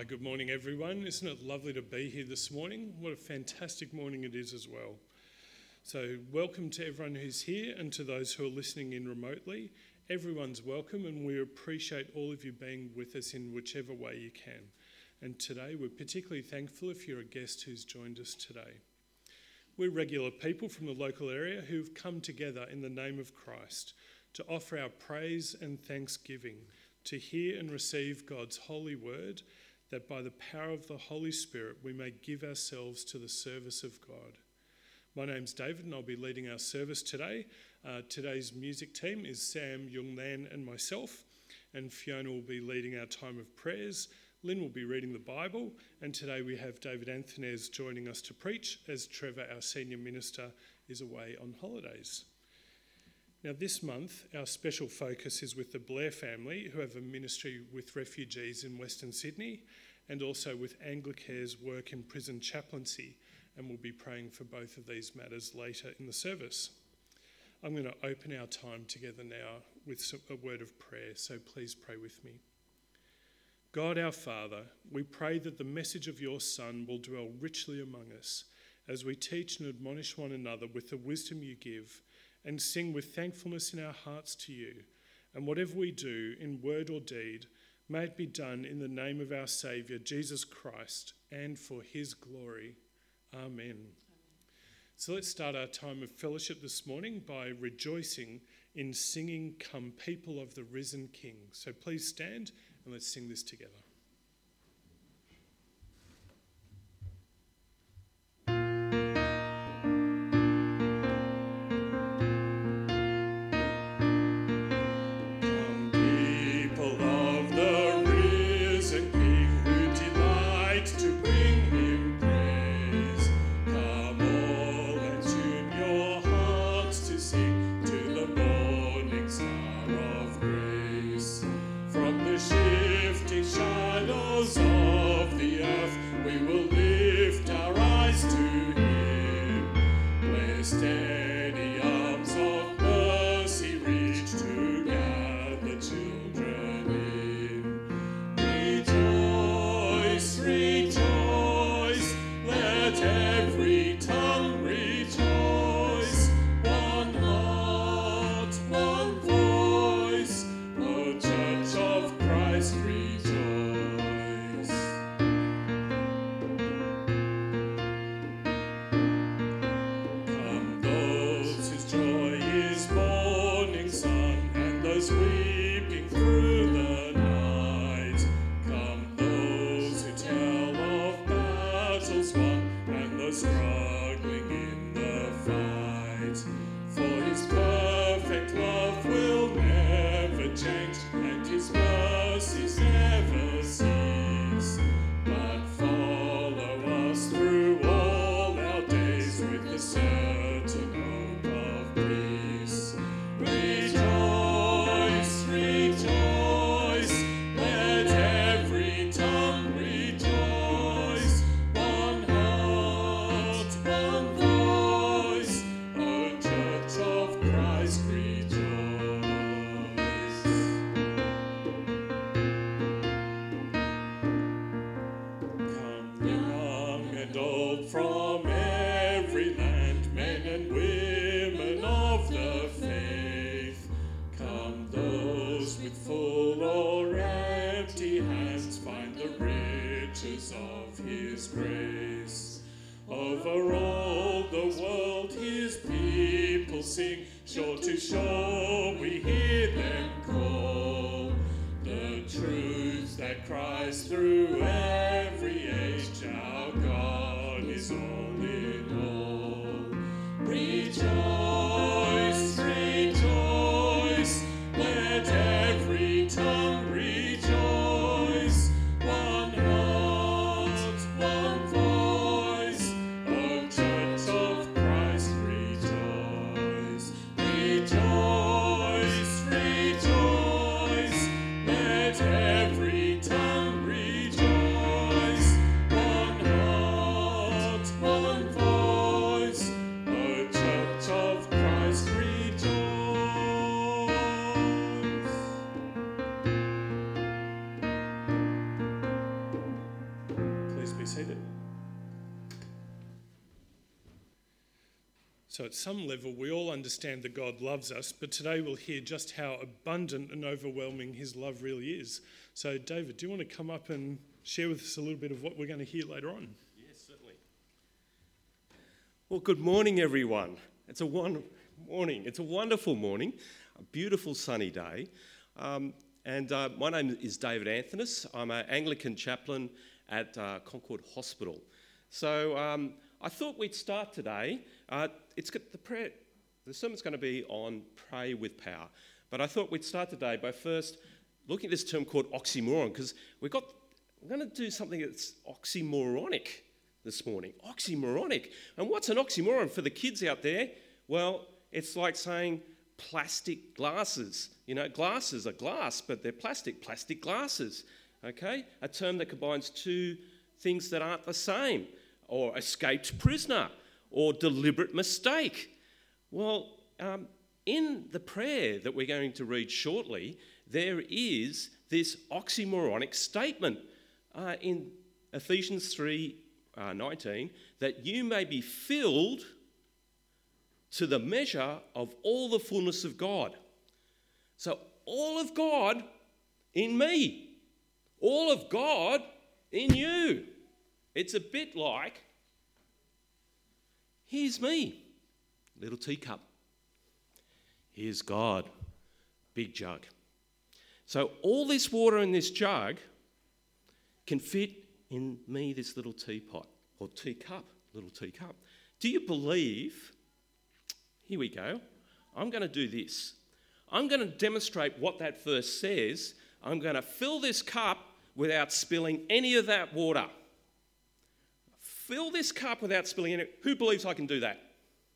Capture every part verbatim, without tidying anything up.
Good morning, everyone. Isn't it lovely to be here this morning? What a fantastic morning it is as well. So welcome to everyone who's here and to those who are listening in remotely. Everyone's welcome, and we appreciate all of you being with us in whichever way you can. And today we're particularly thankful if you're a guest who's joined us today. We're regular people from the local area who've come together in the name of Christ to offer our praise and thanksgiving, to hear and receive God's holy word, that by the power of the Holy Spirit we may give ourselves to the service of God. My name's David and I'll be leading our service today. Uh, today's music team is Sam, Jung Lan and myself, and Fiona will be leading our time of prayers. Lynn will be reading the Bible, and today we have David Anthonez joining us to preach as Trevor, our senior minister, is away on holidays. Now this month, our special focus is with the Blair family, who have a ministry with refugees in Western Sydney, and also with Anglicare's work in prison chaplaincy, and we'll be praying for both of these matters later in the service. I'm going to open our time together now with a word of prayer, so please pray with me. God our Father, we pray that the message of your Son will dwell richly among us as we teach and admonish one another with the wisdom you give, and sing with thankfulness in our hearts to you. And whatever we do, in word or deed, may it be done in the name of our Saviour, Jesus Christ, and for his glory. Amen. Amen. So let's start our time of fellowship this morning by rejoicing in singing, "Come People of the Risen King." So please stand and let's sing this together. Every tongue rejoice, one heart, one seated. So at some level, we all understand that God loves us, but today we'll hear just how abundant and overwhelming his love really is. So David, do you want to come up and share with us a little bit of what we're going to hear later on? Yes, certainly. Well, good morning, everyone. It's a one morning. It's a wonderful morning, a beautiful sunny day. Um, and uh, my name is David Anthonus. I'm an Anglican chaplain at uh, Concord Hospital. So um, I thought we'd start today. Uh, it's got the prayer. The sermon's going to be on pray with power. But I thought we'd start today by first looking at this term called oxymoron, because we've got we're going to do something that's oxymoronic this morning. Oxymoronic. And what's an oxymoron for the kids out there? Well, it's like saying plastic glasses. You know, glasses are glass, but they're plastic. Plastic glasses. Okay? A term that combines two things that aren't the same. Or escaped prisoner. Or deliberate mistake. Well, um, in the prayer that we're going to read shortly, there is this oxymoronic statement uh, in Ephesians three nineteen, that you may be filled to the measure of all the fullness of God. So all of God in me, all of God in you. It's a bit like, here's me, little teacup. Here's God, big jug. So all this water in this jug can fit in me, this little teapot, or teacup, little teacup. Do you believe? Here we go. I'm going to do this. I'm going to demonstrate what that verse says. I'm going to fill this cup without spilling any of that water. Fill this cup without spilling any. Who believes I can do that?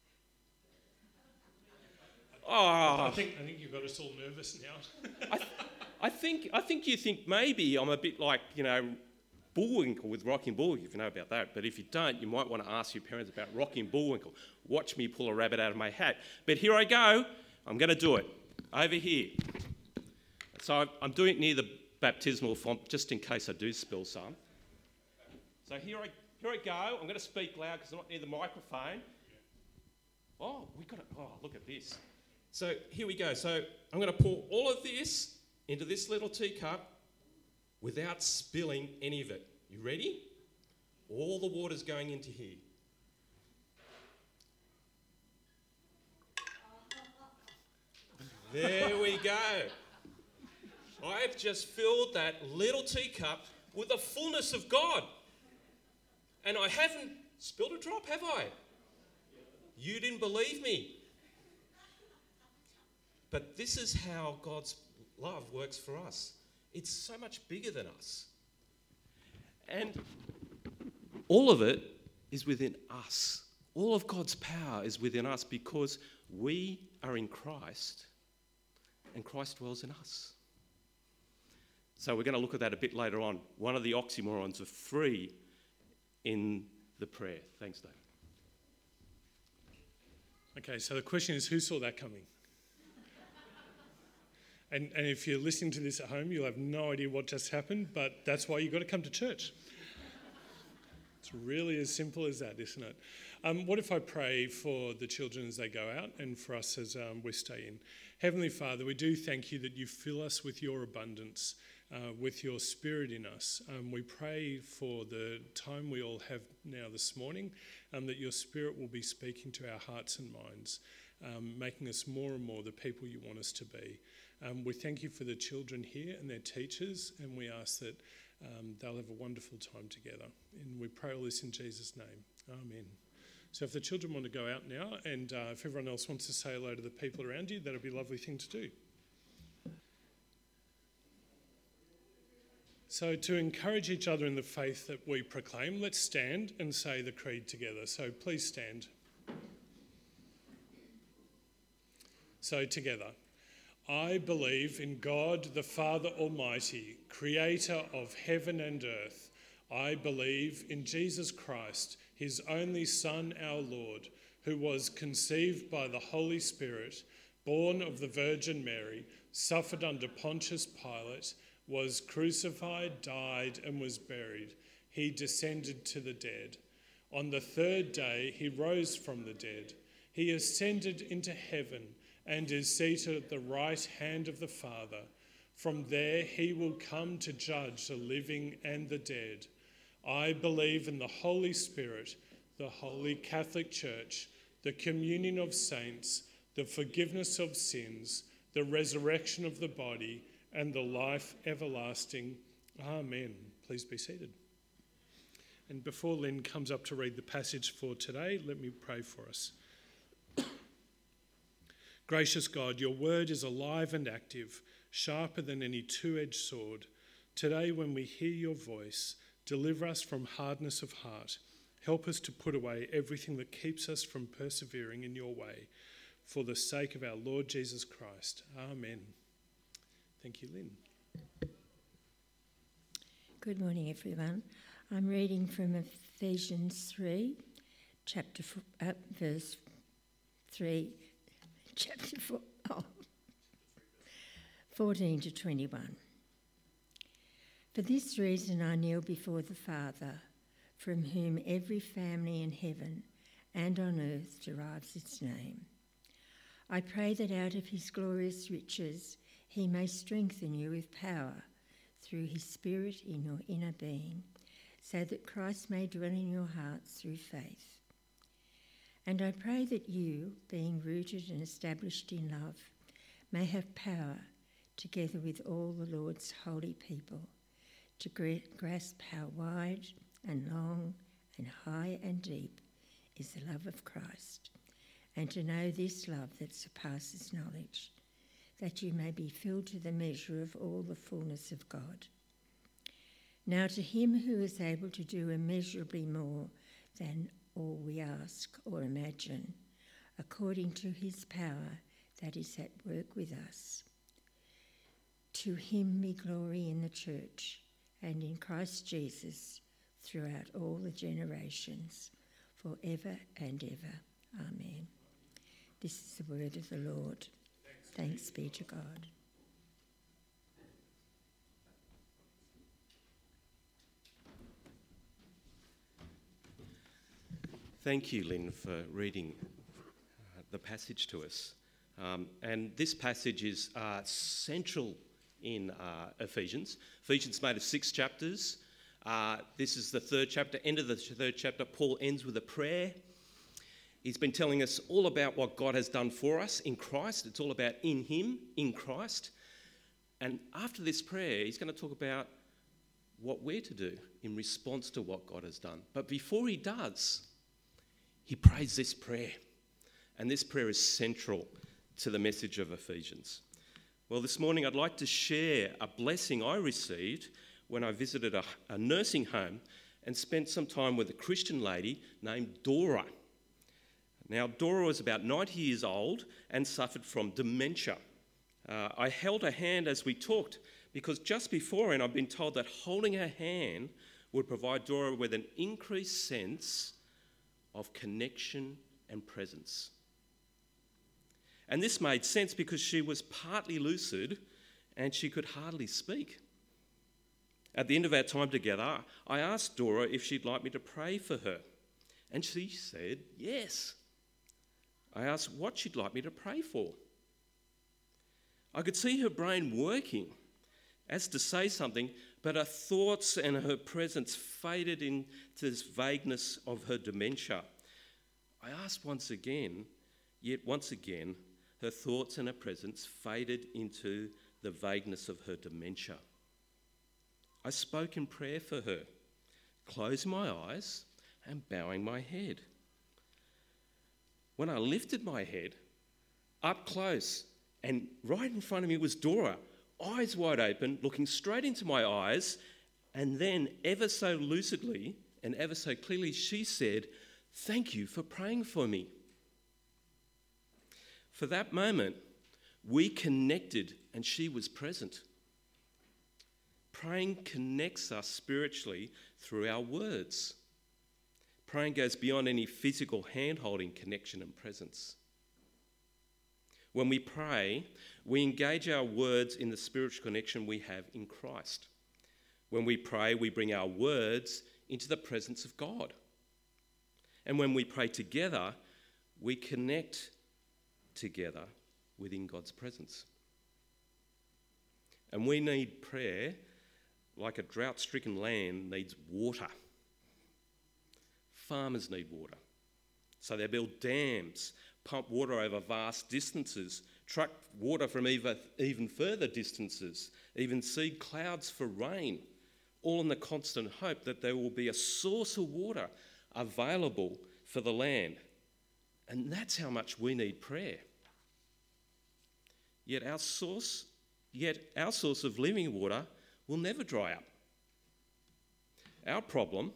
Oh, I think I think you've got us all nervous now. I, th- I think I think you think maybe I'm a bit like, you know, Bullwinkle with Rocky and Bullwinkle, if you know about that. But if you don't, you might want to ask your parents about Rocky and Bullwinkle. Watch me pull a rabbit out of my hat. But here I go. I'm going to do it. Over here. So I'm doing it near the baptismal font, just in case I do spill some. So here I here I go. I'm going to speak loud because I'm not near the microphone. Oh, we got it. Oh, look at this. So here we go. So I'm going to pour all of this into this little teacup without spilling any of it. You ready? All the water's going into here. There we go. I've just filled that little teacup with the fullness of God. And I haven't spilled a drop, have I? You didn't believe me. But this is how God's love works for us. It's so much bigger than us. And all of it is within us. All of God's power is within us because we are in Christ and Christ dwells in us. So we're going to look at that a bit later on. One of the oxymorons of free in the prayer. Thanks, Dave. Okay, so the question is, who saw that coming? And, and if you're listening to this at home, you'll have no idea what just happened, but that's why you've got to come to church. It's really as simple as that, isn't it? Um, what if I pray for the children as they go out and for us as um, we stay in? Heavenly Father, we do thank you that you fill us with your abundance, uh, with your spirit in us. Um, we pray for the time we all have now this morning, um, that your spirit will be speaking to our hearts and minds, um, making us more and more the people you want us to be. Um, we thank you for the children here and their teachers, and we ask that um, they'll have a wonderful time together. And we pray all this in Jesus' name. Amen. So if the children want to go out now, and uh, if everyone else wants to say hello to the people around you, that'll be a lovely thing to do. So to encourage each other in the faith that we proclaim, let's stand and say the creed together. So please stand. So together. I believe in God the Father Almighty, creator of heaven and earth. I believe in Jesus Christ, his only Son, our Lord, who was conceived by the Holy Spirit, born of the Virgin Mary, suffered under Pontius Pilate, was crucified, died, and was buried. he descended to the dead. On the third day, he rose from the dead. He ascended into heaven and is seated at the right hand of the Father. From there, he will come to judge the living and the dead. I believe in the Holy Spirit, the Holy Catholic Church, the communion of saints, the forgiveness of sins, the resurrection of the body, and the life everlasting. Amen. Please be seated. And before Lynn comes up to read the passage for today, let me pray for us. Gracious God, your word is alive and active, sharper than any two-edged sword. Today, when we hear your voice, deliver us from hardness of heart. Help us to put away everything that keeps us from persevering in your way, for the sake of our Lord Jesus Christ. Amen. Thank you, Lynn. Good morning, everyone. I'm reading from Ephesians three, chapter four, uh, verse three, chapter four, oh, fourteen to twenty-one. For this reason I kneel before the Father, from whom every family in heaven and on earth derives its name. I pray that out of his glorious riches he may strengthen you with power through his Spirit in your inner being, so that Christ may dwell in your hearts through faith. And I pray that you, being rooted and established in love, may have power, together with all the Lord's holy people, to grasp how wide and long and high and deep is the love of Christ, and to know this love that surpasses knowledge, that you may be filled to the measure of all the fullness of God. Now to him who is able to do immeasurably more than all we ask or imagine, according to his power that is at work with us, to him be glory in the church and in Christ Jesus throughout all the generations, forever and ever. Amen. This is the word of the Lord. Thanks be to God. Thank you, Lynn, for reading uh, the passage to us. Um, and this passage is uh, central in uh, Ephesians. Ephesians is made of six chapters. Uh, this is the third chapter. End of the third chapter, Paul ends with a prayer. He's been telling us all about what God has done for us in Christ. It's all about in him, in Christ. And after this prayer, he's going to talk about what we're to do in response to what God has done. But before he does, he prays this prayer. And this prayer is central to the message of Ephesians. Well, this morning I'd like to share a blessing I received when I visited a, a nursing home and spent some time with a Christian lady named Dora. Now, Dora was about ninety years old and suffered from dementia. Uh, I held her hand as we talked because just beforehand I'd been told that holding her hand would provide Dora with an increased sense of connection and presence. And this made sense because she was partly lucid and she could hardly speak. At the end of our time together, I asked Dora if she'd like me to pray for her. And she said yes. I asked what she'd like me to pray for. I could see her brain working as to say something, but her thoughts and her presence faded into this vagueness of her dementia. I asked once again, yet once again, her thoughts and her presence faded into the vagueness of her dementia. I spoke in prayer for her, closing my eyes and bowing my head. When I lifted my head, up close and right in front of me was Dora, eyes wide open, looking straight into my eyes, and then ever so lucidly and ever so clearly she said, "Thank you for praying for me." For that moment, we connected and she was present. Praying connects us spiritually through our words. Praying goes beyond any physical hand-holding connection and presence. When we pray, we engage our words in the spiritual connection we have in Christ. When we pray, we bring our words into the presence of God. And when we pray together, we connect together within God's presence. And we need prayer like a drought-stricken land needs water. Farmers need water. So they build dams, pump water over vast distances, truck water from even, even further distances, even seed clouds for rain, all in the constant hope that there will be a source of water available for the land. And that's how much we need prayer. Yet our source, yet our source of living water will never dry up. Our problem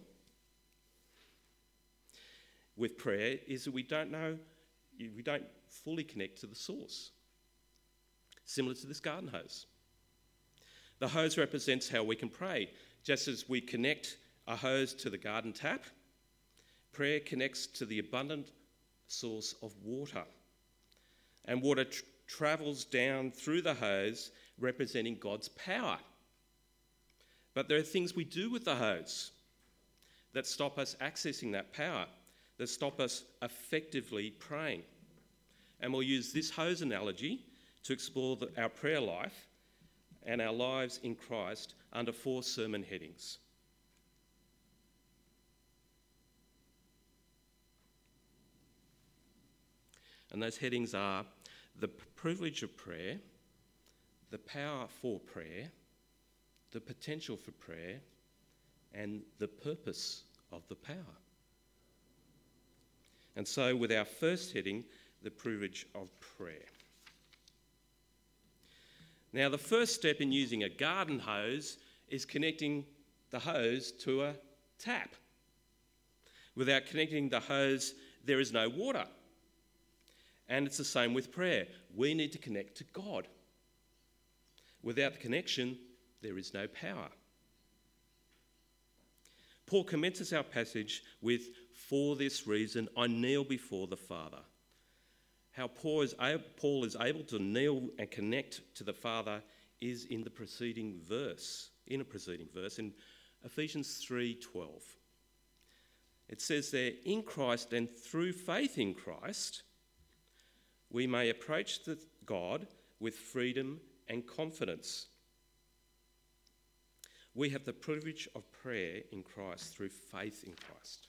with prayer is that we don't know, we don't fully connect to the source. Similar to this garden hose. The hose represents how we can pray. Just as we connect a hose to the garden tap, prayer connects to the abundant source of water. And water tr- travels down through the hose, representing God's power. But there are things we do with the hose that stop us accessing that power, that stop us effectively praying. And we'll use this hose analogy to explore the, our prayer life and our lives in Christ under four sermon headings. And those headings are the privilege of prayer, the power for prayer, the potential for prayer, and the purpose of the power. And so with our first heading, the privilege of prayer. Now, the first step in using a garden hose is connecting the hose to a tap. Without connecting the hose, there is no water. And it's the same with prayer. We need to connect to God. Without the connection, there is no power. Paul commences our passage with, "For this reason I kneel before the Father." How Paul is, able, Paul is able to kneel and connect to the Father is in the preceding verse, in a preceding verse, in Ephesians three twelve. It says there, "In Christ and through faith in Christ, we may approach the God with freedom and confidence." We have the privilege of prayer in Christ through faith in Christ.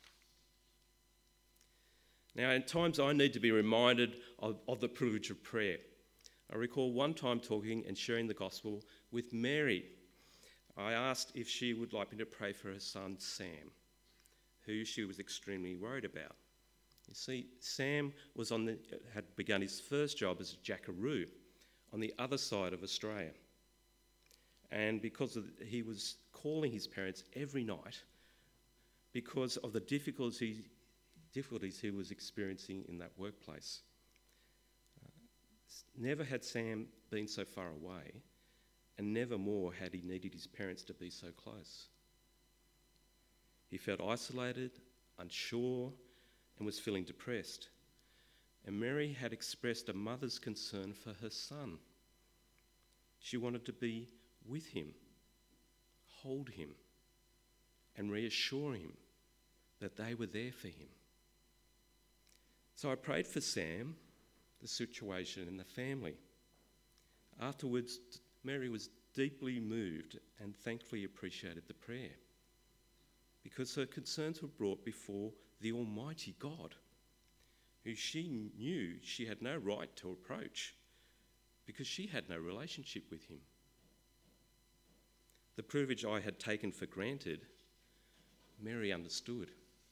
Now, at times I need to be reminded of, of the privilege of prayer. I recall one time talking and sharing the gospel with Mary. I asked if she would like me to pray for her son Sam, who she was extremely worried about. You see, Sam was on the, had begun his first job as a jackaroo on the other side of Australia. And because of the, he was calling his parents every night because of the difficulties, difficulties he was experiencing in that workplace. Uh, never had Sam been so far away, and never more had he needed his parents to be so close. He felt isolated, unsure, and was feeling depressed. And Mary had expressed a mother's concern for her son. She wanted to be with him, hold him, and reassure him that they were there for him. So I prayed for Sam, the situation, and the family. Afterwards, Mary was deeply moved and thankfully appreciated the prayer because her concerns were brought before the Almighty God, who she knew she had no right to approach because she had no relationship with him. The privilege I had taken for granted, Mary understood.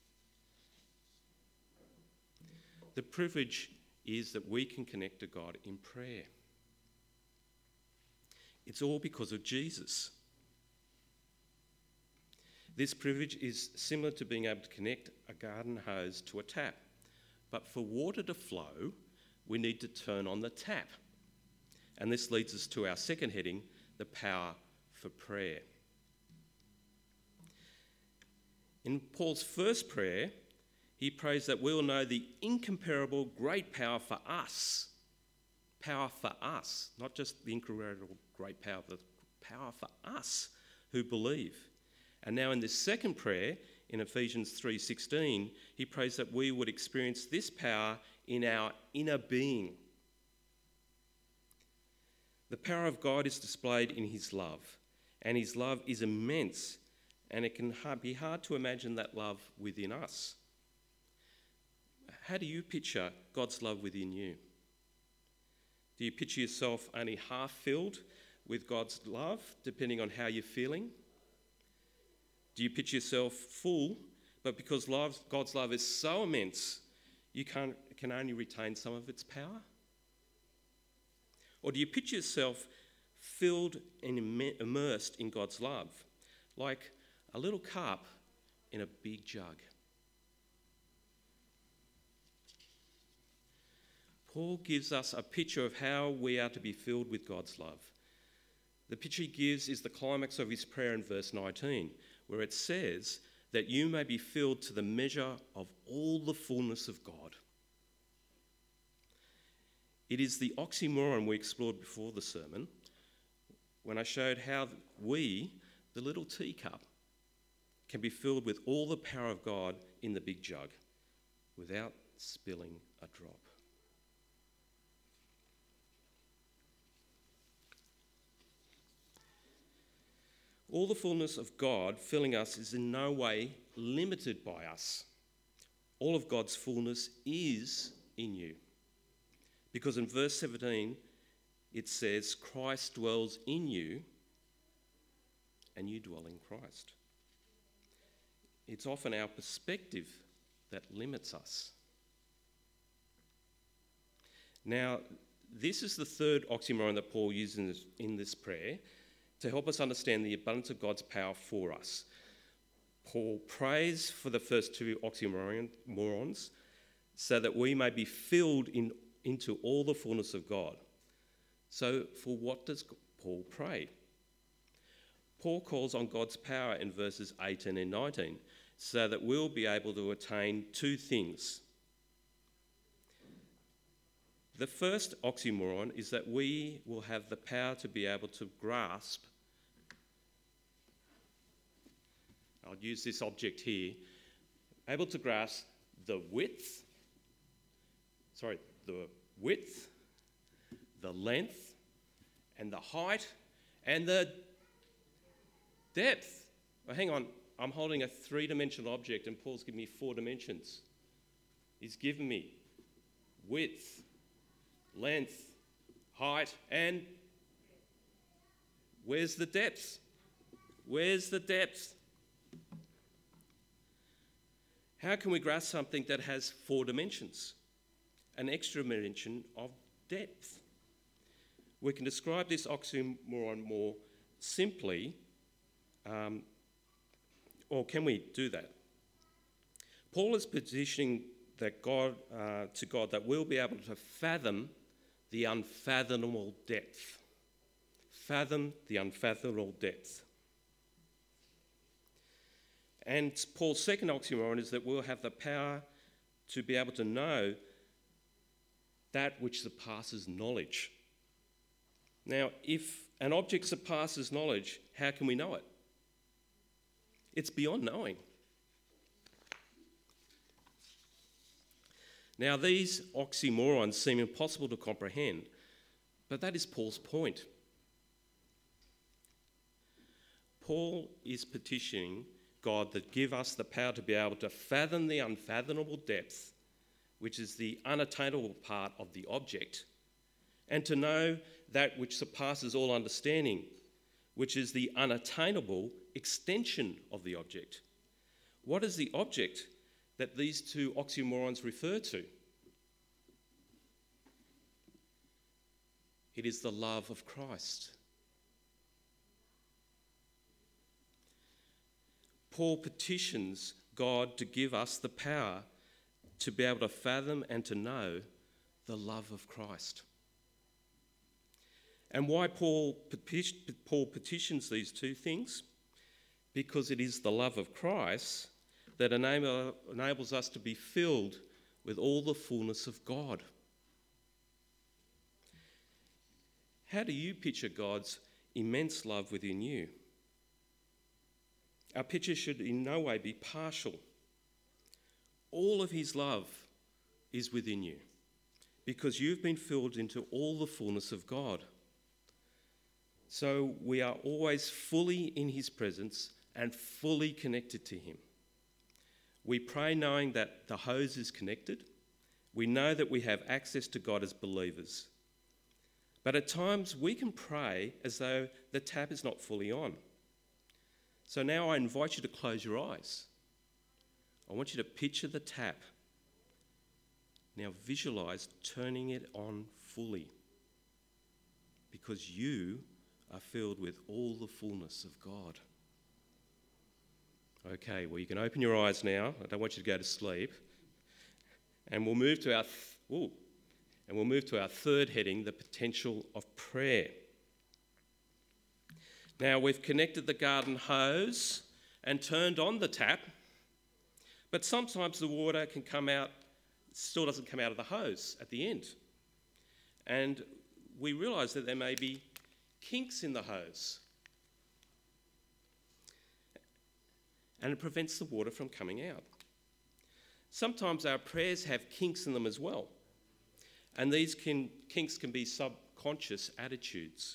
The privilege is that we can connect to God in prayer. It's all because of Jesus. This privilege is similar to being able to connect a garden hose to a tap. But for water to flow, we need to turn on the tap. And this leads us to our second heading, the power for prayer. In Paul's first prayer, he prays that we will know the incomparable great power for us. Power for us, not just the incomparable great power, but power for us who believe. And now in this second prayer, in Ephesians three sixteen, he prays that we would experience this power in our inner being. The power of God is displayed in his love, and his love is immense, and it can be hard to imagine that love within us. How do you picture God's love within you? Do you picture yourself only half filled with God's love, depending on how you're feeling? Do you picture yourself full, but because love, God's love is so immense, you can't, can only retain some of its power? Or do you picture yourself filled and immersed in God's love, like a little cup in a big jug? Paul gives us a picture of how we are to be filled with God's love. The picture he gives is the climax of his prayer in verse nineteen, where it says that you may be filled to the measure of all the fullness of God. It is the oxymoron we explored before the sermon, when I showed how we, the little teacup, can be filled with all the power of God in the big jug without spilling a drop. All the fullness of God filling us is in no way limited by us. All of God's fullness is in you. Because in verse seventeen, it says, Christ dwells in you, and you dwell in Christ. It's often our perspective that limits us. Now, this is the third oxymoron that Paul uses in this, in this prayer to help us understand the abundance of God's power for us. Paul prays for the first two oxymorons so that we may be filled in, into all the fullness of God. So for what does Paul pray? Paul calls on God's power in verses eighteen and nineteen so that we'll be able to attain two things. The first oxymoron is that we will have the power to be able to grasp, I'll use this object here, able to grasp the width, sorry, the width, the length, and the height, and the depth. Well, hang on, I'm holding a three-dimensional object and Paul's given me four dimensions. He's given me width, length, height, and where's the depth? Where's the depth? How can we grasp something that has four dimensions? An extra dimension of depth. We can describe this oxymoron more simply, um, or can we do that? Paul is positioning that God uh, to God that we'll be able to fathom the unfathomable depth. Fathom the unfathomable depth. And Paul's second oxymoron is that we'll have the power to be able to know that which surpasses knowledge. Now, if an object surpasses knowledge, how can we know it? It's beyond knowing. Now, these oxymorons seem impossible to comprehend, but that is Paul's point. Paul is petitioning God that give us the power to be able to fathom the unfathomable depth, which is the unattainable part of the object, and to know that which surpasses all understanding, which is the unattainable extension of the object. What is the object that these two oxymorons refer to? It is the love of Christ. Paul petitions God to give us the power to be able to fathom and to know the love of Christ. And why Paul, Paul petitions these two things? Because it is the love of Christ that enable, enables us to be filled with all the fullness of God. How do you picture God's immense love within you? Our picture should in no way be partial. All of his love is within you because you've been filled into all the fullness of God. So we are always fully in his presence and fully connected to him. We pray knowing that the hose is connected. We know that we have access to God as believers. But at times we can pray as though the tap is not fully on. So now I invite you to close your eyes. I want you to picture the tap. Now visualize turning it on fully because you are filled with all the fullness of God. Okay, well, you can open your eyes now. I don't want you to go to sleep. And we'll move to our th- ooh, and we'll move to our third heading, the potential of prayer. Now, we've connected the garden hose and turned on the tap, but sometimes the water can come out, still doesn't come out of the hose at the end. And we realise that there may be kinks in the hose. And it prevents the water from coming out. Sometimes our prayers have kinks in them as well. And these can, kinks can be subconscious attitudes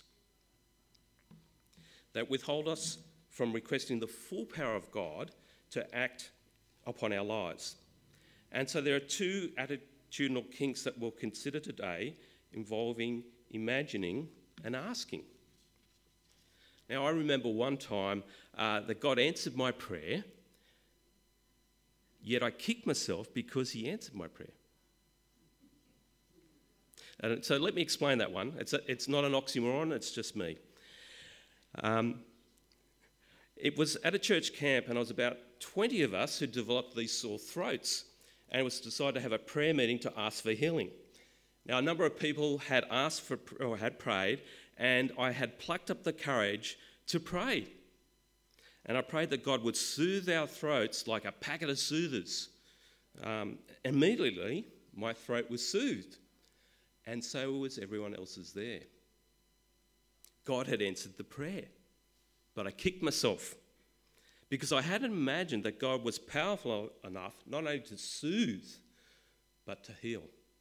that withhold us from requesting the full power of God to act upon our lives. And so there are two attitudinal kinks that we'll consider today involving imagining and asking. Now, I remember one time uh, that God answered my prayer, yet I kicked myself because he answered my prayer. And so let me explain that one. It's, a, it's not an oxymoron, it's just me. Um, it was at a church camp, and I was about twenty of us who developed these sore throats, and it was decided to have a prayer meeting to ask for healing. Now, a number of people had asked for or had prayed, and I had plucked up the courage to pray. And I prayed that God would soothe our throats like a packet of soothers. Um, immediately, my throat was soothed, and so was everyone else's there. God had answered the prayer, but I kicked myself because I hadn't imagined that God was powerful enough not only to soothe, but to heal.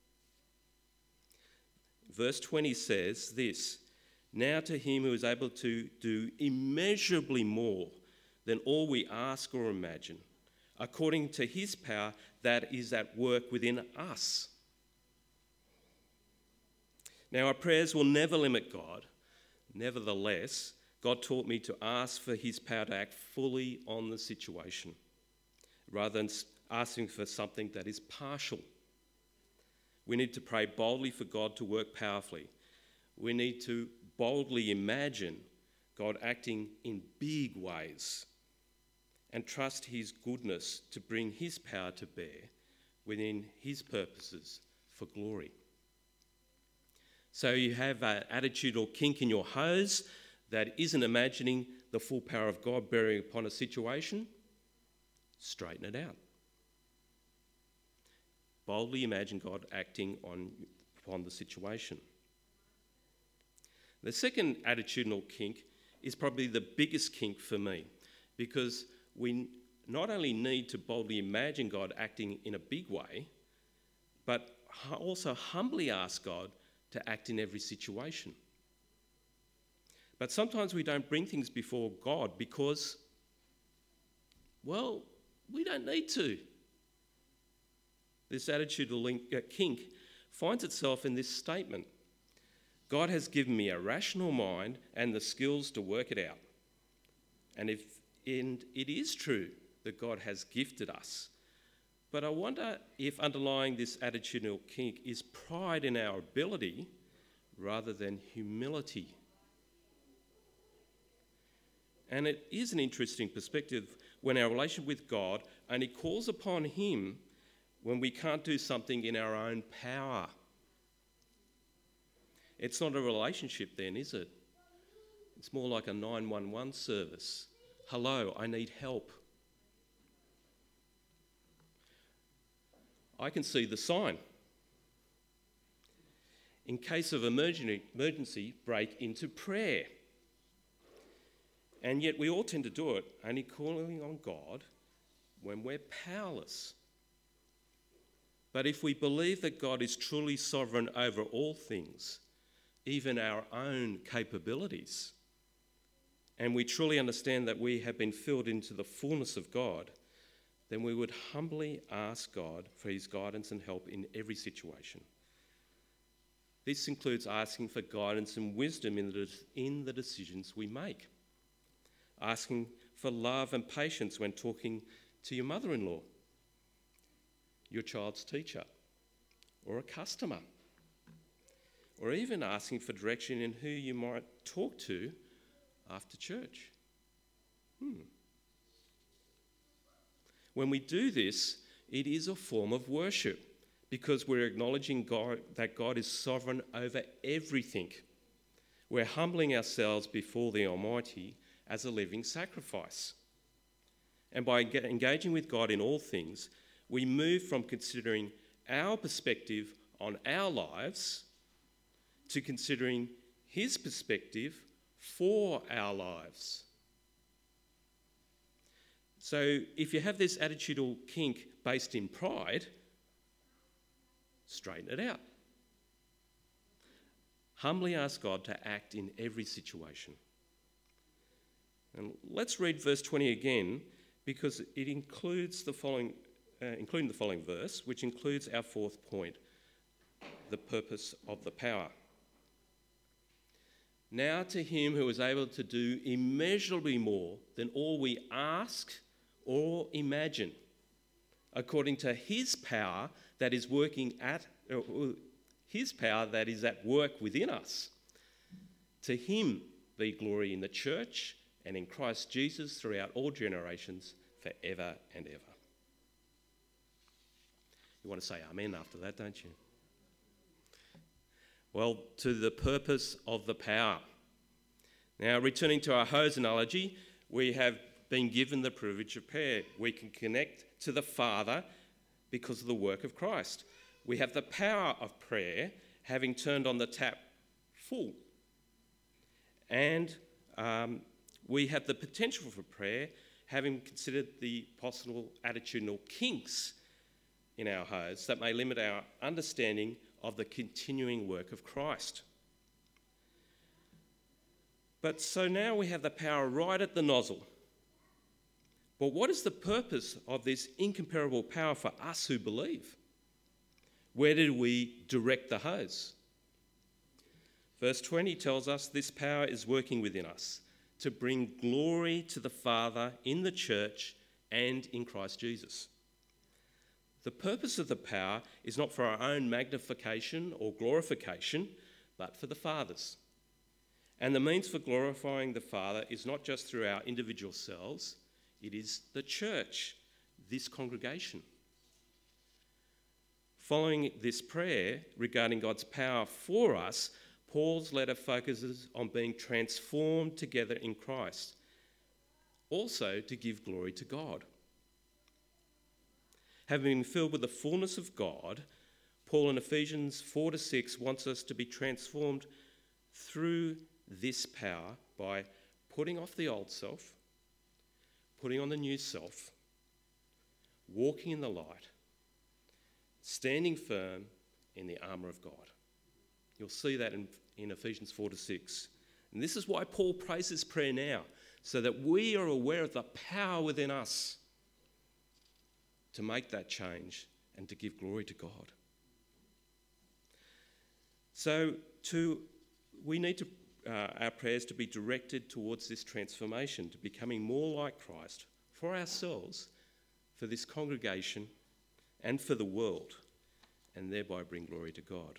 Verse twenty says this, "Now to him who is able to do immeasurably more than all we ask or imagine, according to his power that is at work within us." Now, our prayers will never limit God. Nevertheless, God taught me to ask for his power to act fully on the situation, rather than asking for something that is partial. We need to pray boldly for God to work powerfully. We need to boldly imagine God acting in big ways and trust his goodness to bring his power to bear within his purposes for glory. So you have an attitudinal kink in your hose that isn't imagining the full power of God bearing upon a situation. Straighten it out. Boldly imagine God acting on, upon the situation. The second attitudinal kink is probably the biggest kink for me, because we not only need to boldly imagine God acting in a big way, but also humbly ask God to act in every situation. But sometimes we don't bring things before God because, well, we don't need to. This attitudinal kink finds itself in this statement: God has given me a rational mind and the skills to work it out. And if and it is true that God has gifted us, but I wonder if underlying this attitudinal kink is pride in our ability rather than humility. And it is an interesting perspective when our relationship with God only calls upon him when we can't do something in our own power. It's not a relationship then, is it? It's more like a nine one one service. Hello, I need help. I can see the sign. In case of emergency, emergency, break into prayer. And yet we all tend to do it, only calling on God when we're powerless. But if we believe that God is truly sovereign over all things, even our own capabilities, and we truly understand that we have been filled into the fullness of God, then we would humbly ask God for his guidance and help in every situation. This includes asking for guidance and wisdom in the, in the decisions we make. Asking for love and patience when talking to your mother-in-law, your child's teacher, or a customer. Or even asking for direction in who you might talk to after church. Hmm. When we do this, it is a form of worship because we're acknowledging God, that God is sovereign over everything. We're humbling ourselves before the Almighty as a living sacrifice. And by engaging with God in all things, we move from considering our perspective on our lives to considering his perspective for our lives. So if you have this attitudinal kink based in pride, straighten it out. Humbly ask God to act in every situation. And let's read verse twenty again, because it includes the following, uh, including the following verse, which includes our fourth point, the purpose of the power. Now to him who is able to do immeasurably more than all we ask or imagine, according to his power that is working at, uh, his power that is at work within us. To him be glory in the church and in Christ Jesus throughout all generations, forever and ever. You want to say amen after that, don't you? Well, to the purpose of the power. Now, returning to our hose analogy, we have been given the privilege of prayer. We can connect to the Father because of the work of Christ. We have the power of prayer, having turned on the tap full. And um, we have the potential for prayer, having considered the possible attitudinal kinks in our hose that may limit our understanding of the continuing work of Christ. But so now we have the power right at the nozzle. But what is the purpose of this incomparable power for us who believe? Where do we direct the hose? Verse twenty tells us this power is working within us to bring glory to the Father in the church and in Christ Jesus. The purpose of the power is not for our own magnification or glorification, but for the Father's. And the means for glorifying the Father is not just through our individual selves, it is the church, this congregation. Following this prayer regarding God's power for us, Paul's letter focuses on being transformed together in Christ, also to give glory to God. Having been filled with the fullness of God, Paul in Ephesians four to six wants us to be transformed through this power by putting off the old self, putting on the new self, walking in the light, standing firm in the armour of God. You'll see that in, in Ephesians four to six. And this is why Paul prays this prayer now, so that we are aware of the power within us to make that change and to give glory to God. So to, we need to, uh, our prayers to be directed towards this transformation, to becoming more like Christ for ourselves, for this congregation, and for the world, and thereby bring glory to God.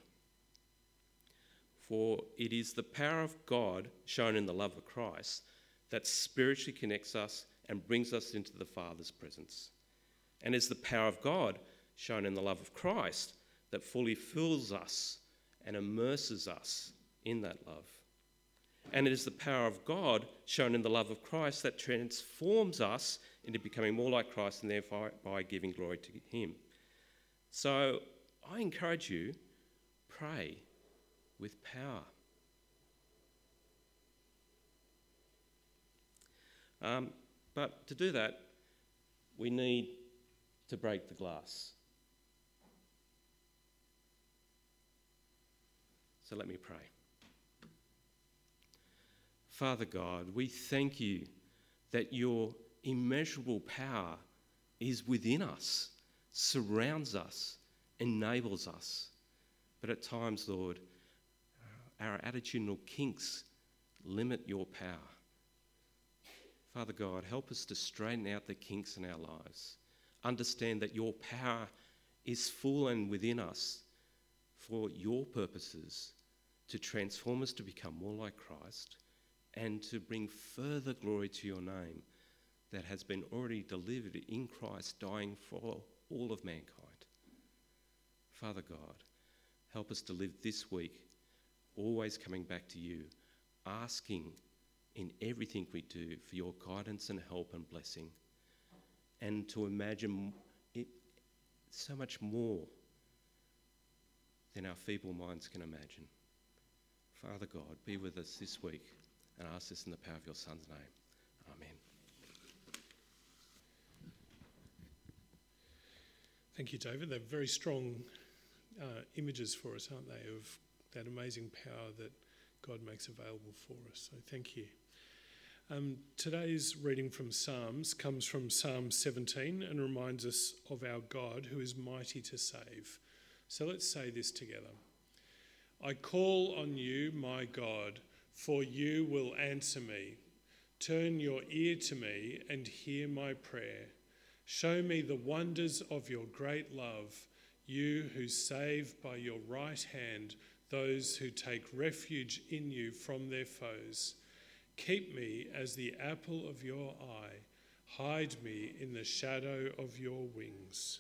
For it is the power of God shown in the love of Christ that spiritually connects us and brings us into the Father's presence. And it's the power of God shown in the love of Christ that fully fills us and immerses us in that love. And it is the power of God shown in the love of Christ that transforms us into becoming more like Christ and therefore by giving glory to him. So I encourage you, pray with power. Um, but to do that, we need to break the glass. So let me pray. Father God, we thank you that your immeasurable power is within us, surrounds us, enables us. But at times, Lord, our attitudinal kinks limit your power. Father God, help us to straighten out the kinks in our lives. Understand that your power is full and within us for your purposes, to transform us to become more like Christ and to bring further glory to your name that has been already delivered in Christ, dying for all of mankind. Father God, help us to live this week always coming back to you, asking in everything we do for your guidance and help and blessing, and to imagine it so much more than our feeble minds can imagine. Father God, be with us this week, and ask this in the power of your Son's name. Amen. Thank you, David. They're very strong uh, images for us, aren't they, of that amazing power that God makes available for us. So thank you. Um, today's reading from Psalms comes from Psalm seventeen and reminds us of our God who is mighty to save. So let's say this together. I call on you, my God, for you will answer me. Turn your ear to me and hear my prayer. Show me the wonders of your great love, you who save by your right hand those who take refuge in you from their foes. Keep me as the apple of your eye. Hide me in the shadow of your wings.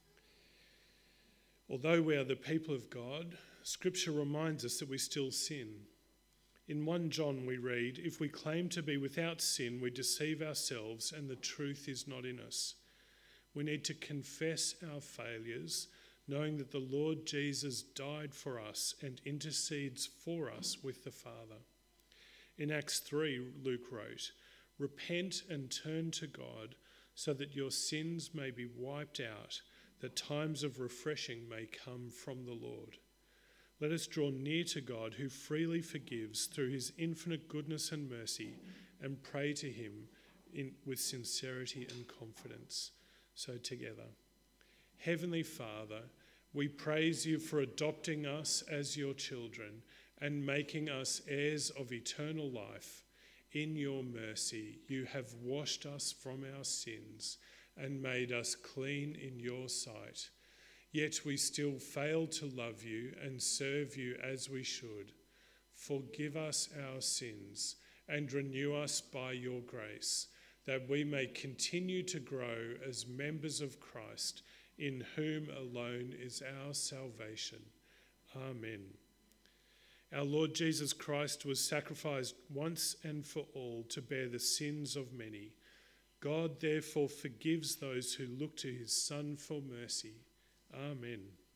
Although we are the people of God, Scripture reminds us that we still sin. In First John we read, if we claim to be without sin, we deceive ourselves and the truth is not in us. We need to confess our failures, knowing that the Lord Jesus died for us and intercedes for us with the Father. In Acts three, Luke wrote, repent and turn to God so that your sins may be wiped out, that times of refreshing may come from the Lord. Let us draw near to God who freely forgives through his infinite goodness and mercy, and pray to him in, with sincerity and confidence. So together. Heavenly Father, we praise you for adopting us as your children and making us heirs of eternal life. In your mercy, you have washed us from our sins and made us clean in your sight. Yet we still fail to love you and serve you as we should. Forgive us our sins and renew us by your grace, that we may continue to grow as members of Christ, in whom alone is our salvation. Amen. Our Lord Jesus Christ was sacrificed once and for all to bear the sins of many. God therefore forgives those who look to his Son for mercy. Amen.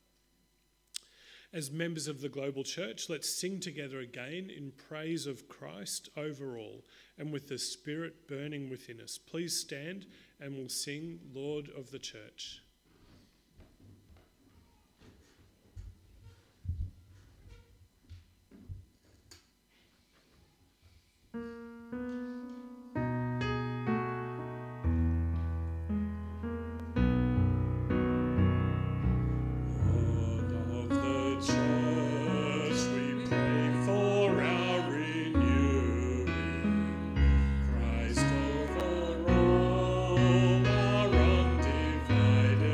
As members of the global church, let's sing together again in praise of Christ over all, and with the Spirit burning within us. Please stand and we'll sing Lord of the Church. Christ over all, our undivided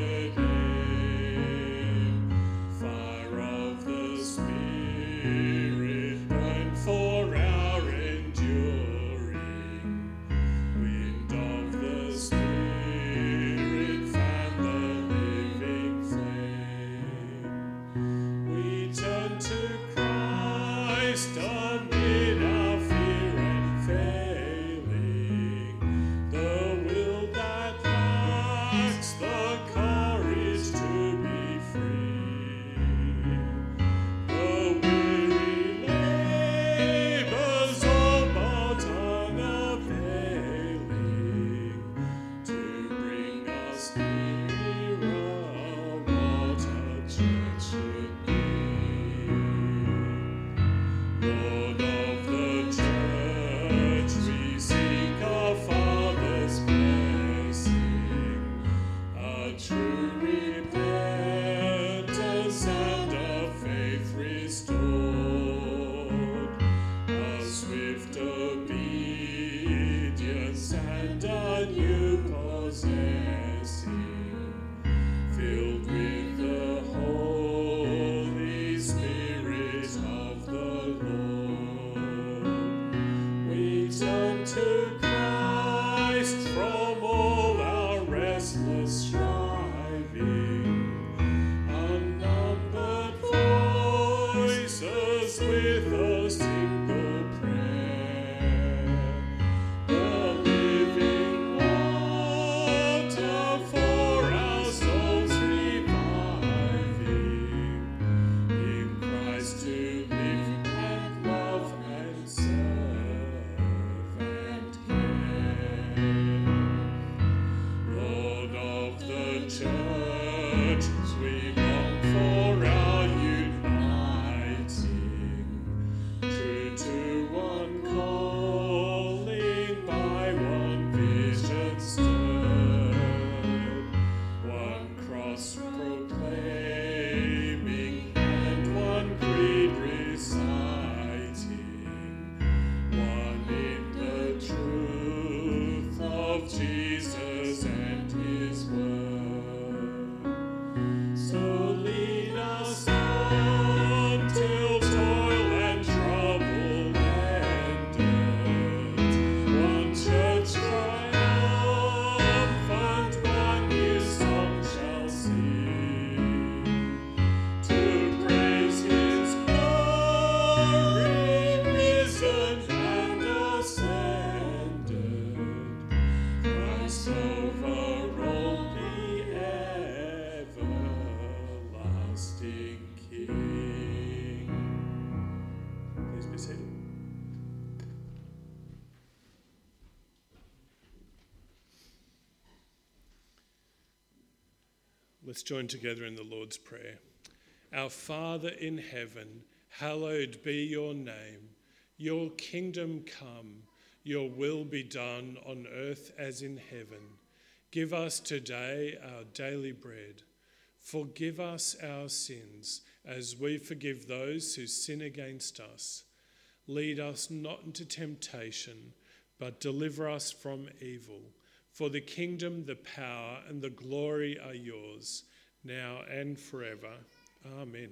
Let's join together in the Lord's Prayer. Our Father in heaven, hallowed be your name. Your kingdom come, your will be done on earth as in heaven. Give us today our daily bread. Forgive us our sins as we forgive those who sin against us. Lead us not into temptation, but deliver us from evil. For the kingdom, the power, and the glory are yours, now and forever. Amen.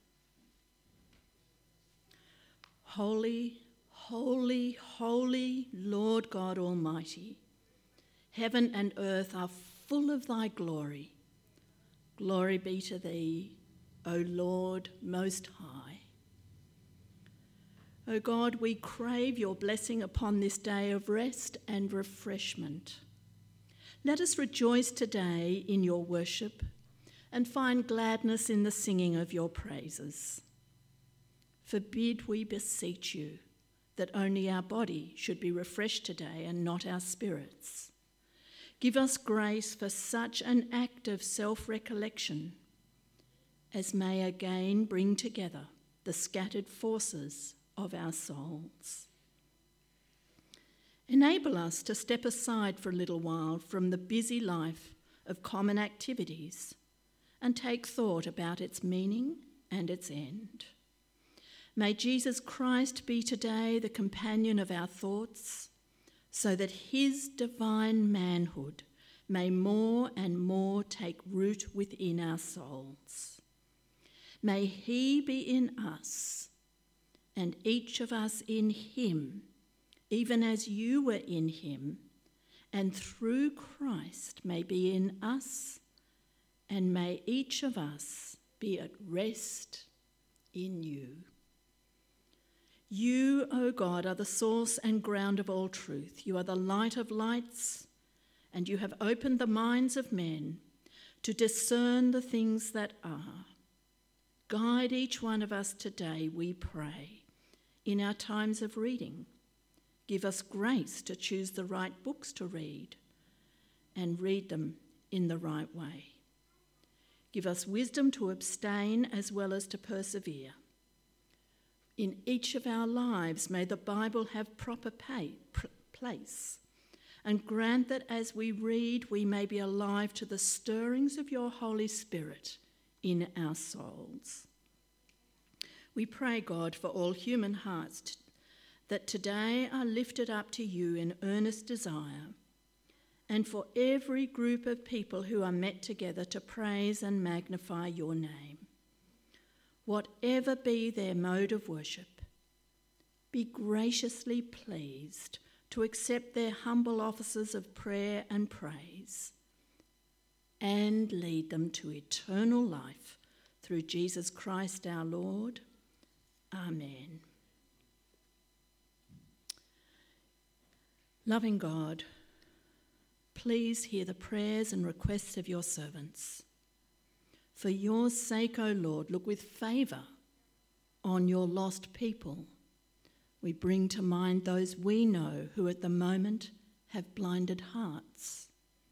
Holy, holy, holy Lord God Almighty, heaven and earth are full of thy glory. Glory be to thee, O Lord Most High. O God, we crave your blessing upon this day of rest and refreshment. Let us rejoice today in your worship and find gladness in the singing of your praises. Forbid, we beseech you, that only our body should be refreshed today and not our spirits. Give us grace for such an act of self-recollection as may again bring together the scattered forces of our souls. Enable us to step aside for a little while from the busy life of common activities and take thought about its meaning and its end. May Jesus Christ be today the companion of our thoughts, so that his divine manhood may more and more take root within our souls. May he be in us, and each of us in him, even as you were in him, and through Christ may be in us, and may each of us be at rest in you. You, O God, are the source and ground of all truth. You are the light of lights, and you have opened the minds of men to discern the things that are. Guide each one of us today, we pray, in our times of reading. Give us grace to choose the right books to read and read them in the right way. Give us wisdom to abstain as well as to persevere. In each of our lives, may the Bible have proper pay, pr- place, and grant that as we read, we may be alive to the stirrings of your Holy Spirit in our souls. We pray, God, for all human hearts t- that today are lifted up to you in earnest desire, and for every group of people who are met together to praise and magnify your name. Whatever be their mode of worship, be graciously pleased to accept their humble offices of prayer and praise, and lead them to eternal life through Jesus Christ our Lord. Amen. Loving God, please hear the prayers and requests of your servants. For your sake, O Lord, look with favour on your lost people. We bring to mind those we know who at the moment have blinded hearts.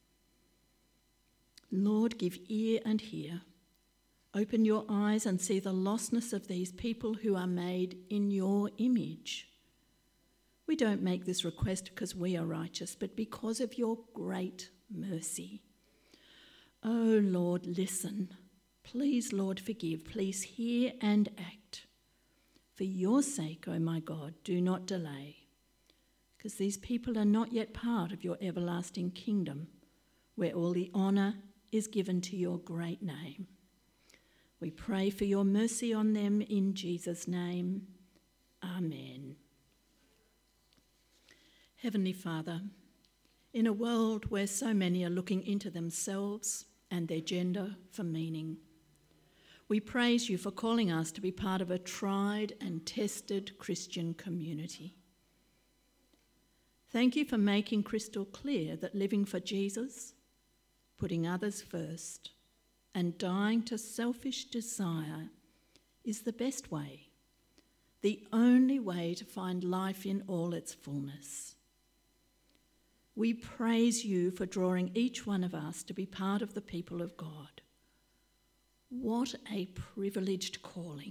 Lord, give ear and hear. Open your eyes and see the lostness of these people who are made in your image. We don't make this request because we are righteous, but because of your great mercy. Oh Lord, listen. Please, Lord, forgive. Please hear and act. For your sake, O my God, do not delay, because these people are not yet part of your everlasting kingdom, where all the honour is given to your great name. We pray for your mercy on them in Jesus' name. Amen. Heavenly Father, in a world where so many are looking into themselves and their gender for meaning, we praise you for calling us to be part of a tried and tested Christian community. Thank you for making crystal clear that living for Jesus, putting others first, and dying to selfish desire is the best way, the only way to find life in all its fullness. We praise you for drawing each one of us to be part of the people of God. What a privileged calling.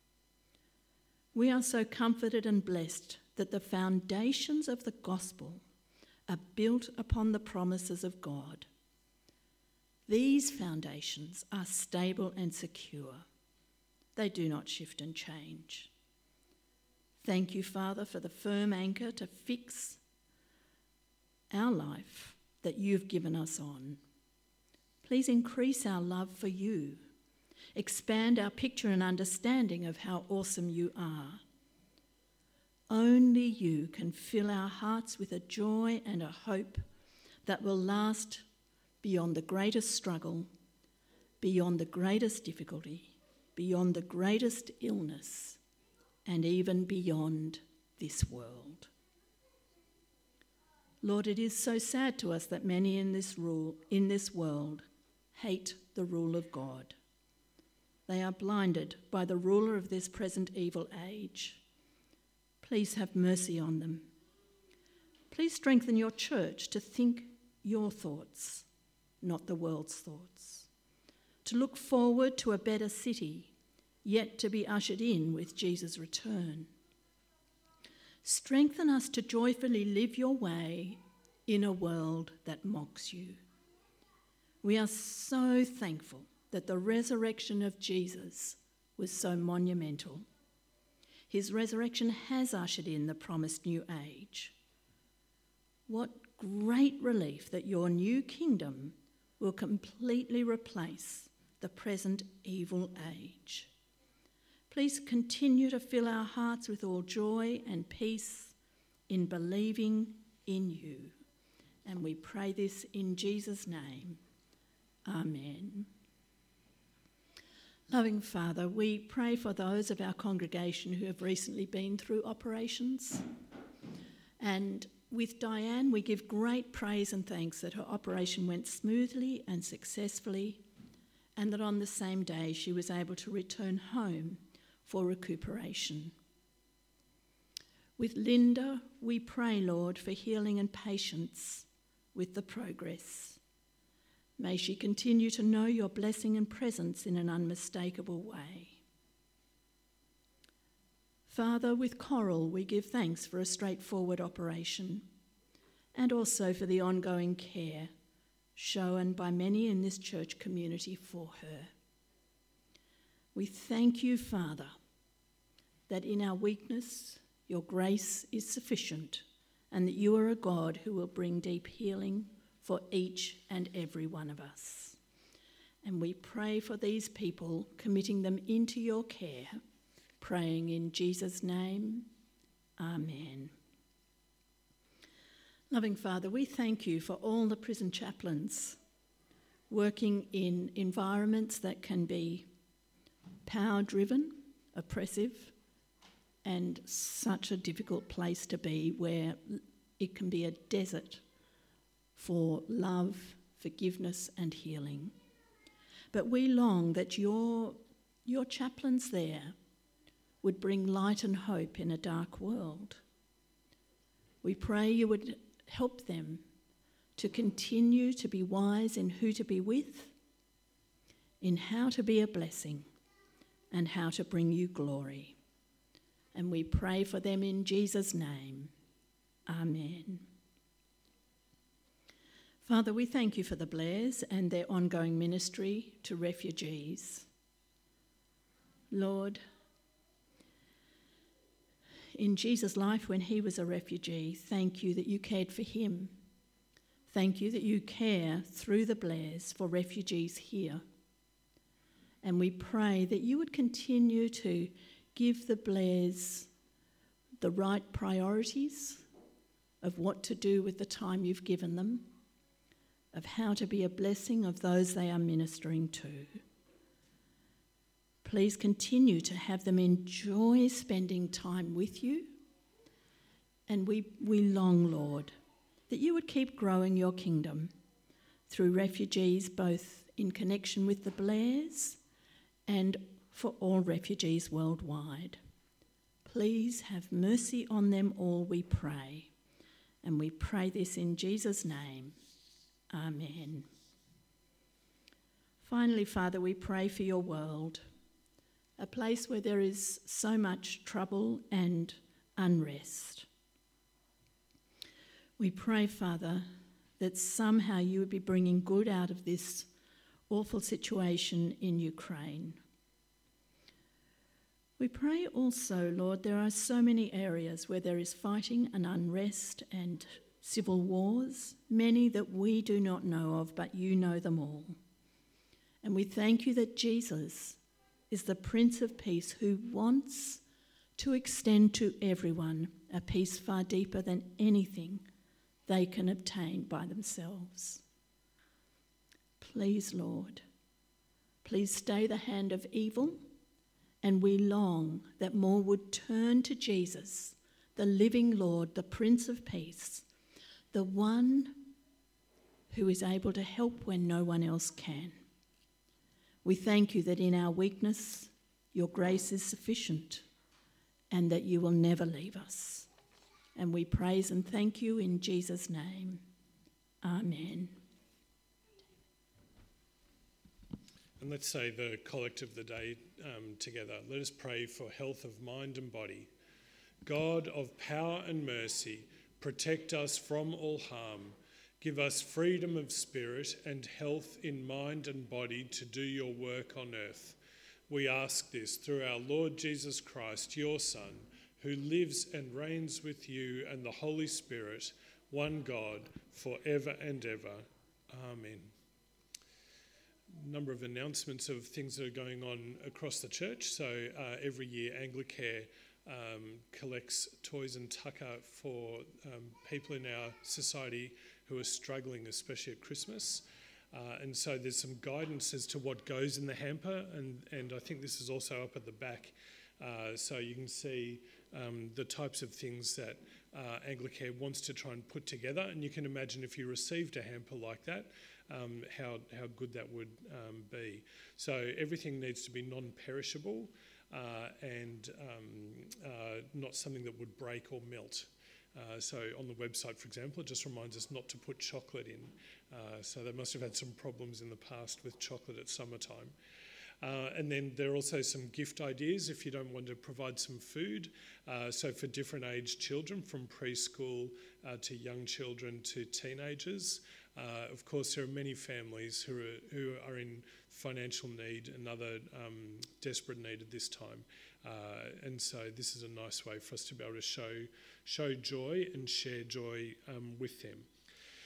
We are so comforted and blessed that the foundations of the gospel are built upon the promises of God. These foundations are stable and secure. They do not shift and change. Thank you, Father, for the firm anchor to fix our life that you've given us on. Please increase our love for you. Expand our picture and understanding of how awesome you are. Only you can fill our hearts with a joy and a hope that will last beyond the greatest struggle, beyond the greatest difficulty, beyond the greatest illness, and even beyond this world. Lord, it is so sad to us that many in this rule, in this world hate the rule of God. They are blinded by the ruler of this present evil age. Please have mercy on them. Please strengthen your church to think your thoughts, not the world's thoughts, to look forward to a better city, yet to be ushered in with Jesus' return. Strengthen us to joyfully live your way in a world that mocks you. We are so thankful that the resurrection of Jesus was so monumental. His resurrection has ushered in the promised new age. What great relief that your new kingdom will completely replace the present evil age. Please continue to fill our hearts with all joy and peace in believing in you. And we pray this in Jesus' name. Amen. Loving Father, we pray for those of our congregation who have recently been through operations. And with Diane, we give great praise and thanks that her operation went smoothly and successfully, and that on the same day she was able to return home for recuperation. With Linda, we pray, Lord, for healing and patience with the progress. May she continue to know your blessing and presence in an unmistakable way. Father, with Coral, we give thanks for a straightforward operation and also for the ongoing care shown by many in this church community for her. We thank you, Father, that in our weakness, your grace is sufficient and that you are a God who will bring deep healing, for each and every one of us. And we pray for these people, committing them into your care, praying in Jesus' name. Amen. Loving Father, we thank you for all the prison chaplains working in environments that can be power-driven, oppressive, and such a difficult place to be, where it can be a desert for love, forgiveness and healing. But we long that your, your chaplains there would bring light and hope in a dark world. We pray you would help them to continue to be wise in who to be with, in how to be a blessing, and how to bring you glory. And we pray for them in Jesus' name. Amen. Father, we thank you for the Blairs and their ongoing ministry to refugees. Lord, in Jesus' life when he was a refugee, thank you that you cared for him. Thank you that you care through the Blairs for refugees here. And we pray that you would continue to give the Blairs the right priorities of what to do with the time you've given them, of how to be a blessing of those they are ministering to. Please continue to have them enjoy spending time with you. And we, we long, Lord, that you would keep growing your kingdom through refugees, both in connection with the Blairs and for all refugees worldwide. Please have mercy on them all, we pray. And we pray this in Jesus' name. Amen. Finally, Father, we pray for your world, a place where there is so much trouble and unrest. We pray, Father, that somehow you would be bringing good out of this awful situation in Ukraine. We pray also, Lord, there are so many areas where there is fighting and unrest and civil wars, many that we do not know of, but you know them all. And we thank you that Jesus is the Prince of Peace who wants to extend to everyone a peace far deeper than anything they can obtain by themselves. Please, Lord, please stay the hand of evil, and we long that more would turn to Jesus, the living Lord, the Prince of Peace, the one who is able to help when no one else can. We thank you that in our weakness, your grace is sufficient and that you will never leave us. And we praise and thank you in Jesus' name. Amen. And let's say the collect of the day um, together. Let us pray for health of mind and body. God of power and mercy, protect us from all harm. Give us freedom of spirit and health in mind and body to do your work on earth. We ask this through our Lord Jesus Christ, your Son, who lives and reigns with you and the Holy Spirit, one God, forever and ever. Amen. A number of announcements of things that are going on across the church. So uh, every year Anglicare um, collects toys and tucker for um, people in our society who are struggling, especially at Christmas. Uh, and so there's some guidance as to what goes in the hamper, and, and I think this is also up at the back. Uh, so you can see um, the types of things that uh, Anglicare wants to try and put together. And you can imagine if you received a hamper like that, um, how, how good that would um, be. So everything needs to be non-perishable uh, and um, uh, not something that would break or melt. Uh, so on the website, for example, it just reminds us not to put chocolate in. Uh, so they must have had some problems in the past with chocolate at summertime. Uh, and then there are also some gift ideas if you don't want to provide some food. Uh, so for different age children, from preschool uh, to young children to teenagers. Uh, of course, there are many families who are, who are in financial need and other um, desperate need at this time. Uh, and so this is a nice way for us to be able to show show joy and share joy um, with them.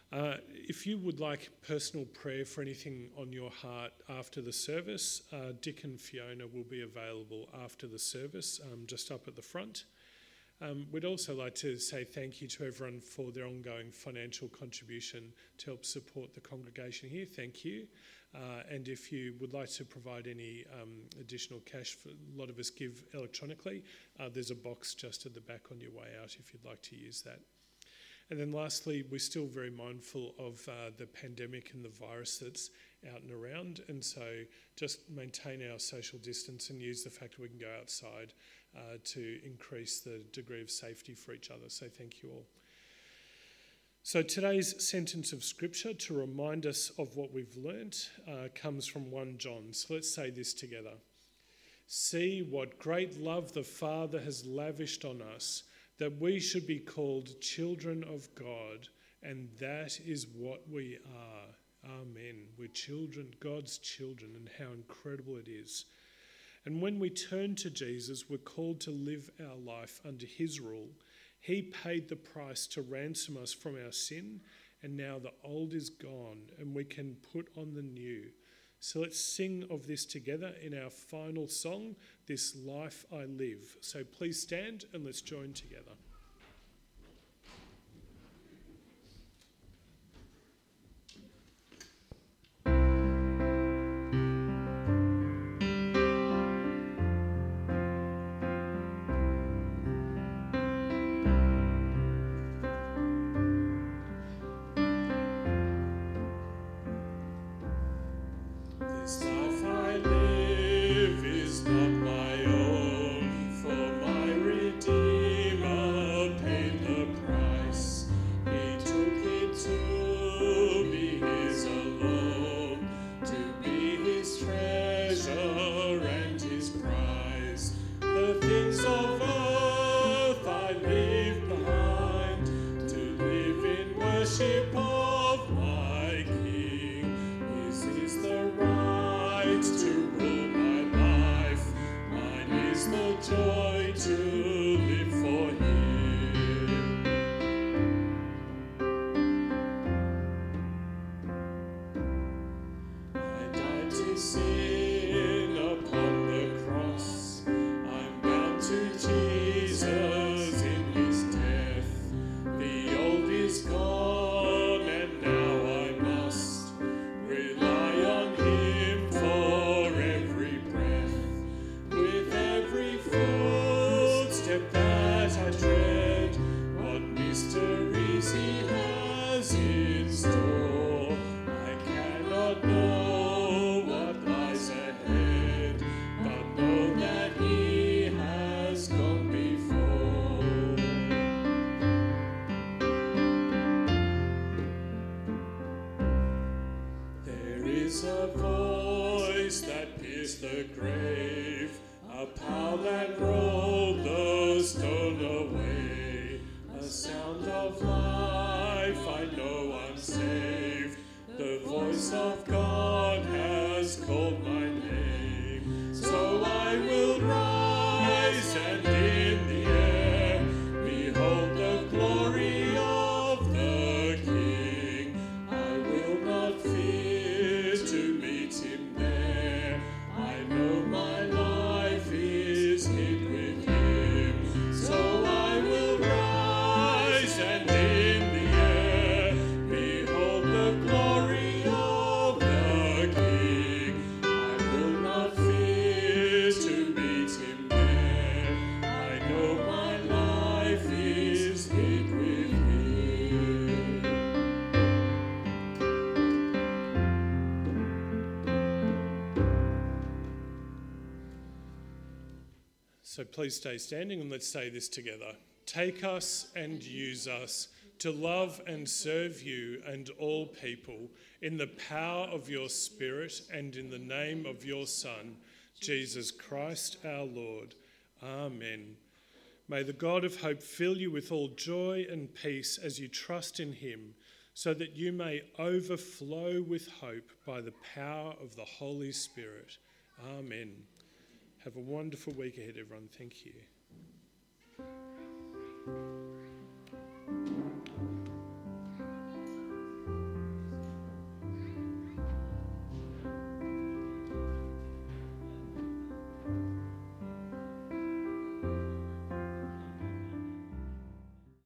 Uh, if you would like personal prayer for anything on your heart after the service, uh, Dick and Fiona will be available after the service, um, just up at the front. Um, we'd also like to say thank you to everyone for their ongoing financial contribution to help support the congregation here. Thank you. Uh, and if you would like to provide any um, additional cash, for, a lot of us give electronically, uh, there's a box just at the back on your way out if you'd like to use that. And then lastly, we're still very mindful of uh, the pandemic and the virus that's out and around, and so just maintain our social distance and use the fact that we can go outside uh, to increase the degree of safety for each other. So thank you all. So today's sentence of scripture to remind us of what we've learnt uh, comes from First John. So let's say this together. See what great love the Father has lavished on us, that we should be called children of God, and that is what we are. Amen. We're children, God's children, and how incredible it is. And when we turn to Jesus, we're called to live our life under his rule. He paid the price to ransom us from our sin, and now the old is gone, and we can put on the new. So let's sing of this together in our final song, This Life I Live. So please stand and let's join together. This life I live is not my own, for my Redeemer paid the price. He took it to be his alone, to be his treasure and his prize. The things of earth I leave behind, to live in worship of my King. His is the right to rule my life, mine is the joy to live for him. I died to sin upon the cross, I'm bound to Jesus in his death. The old is gone and now I must rely on him for every breath. With every footstep that I tread, what mysteries he has in store. I cannot know what lies ahead, but know that he has gone before. There is a voice that pierced the grave, a power that rolled the stone away. A sound of life, I know I'm saved. The voice of God has called my name. So I will rise and in the air behold the glory of the King. I will not fear to meet him there. I know my life is hid with him. So I will rise and in the air behold the glory of the King. I will not fear to meet him there. I know my life is hid with him. So please stay standing and let's say this together. Take us and use us to love and serve you and all people in the power of your Spirit and in the name of your Son, Jesus Christ our Lord. Amen. May the God of hope fill you with all joy and peace as you trust in him, so that you may overflow with hope by the power of the Holy Spirit. Amen. Have a wonderful week ahead, everyone. Thank you.